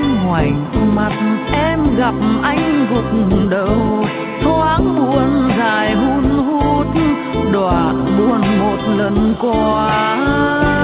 ngoảnh mặt em gặp anh gục đầu, thoáng buồn dài hun hút, đoạn buồn một lần qua.